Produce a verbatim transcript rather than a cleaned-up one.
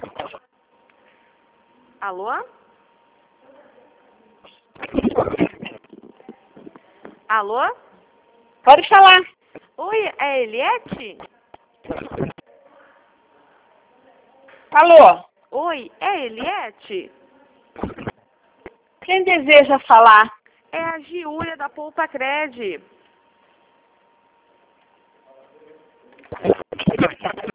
Alô? Alô? Pode falar. Oi, é Eliette? Alô? Oi, é Eliette? Quem deseja falar? É a Giulia da Poupa Cred.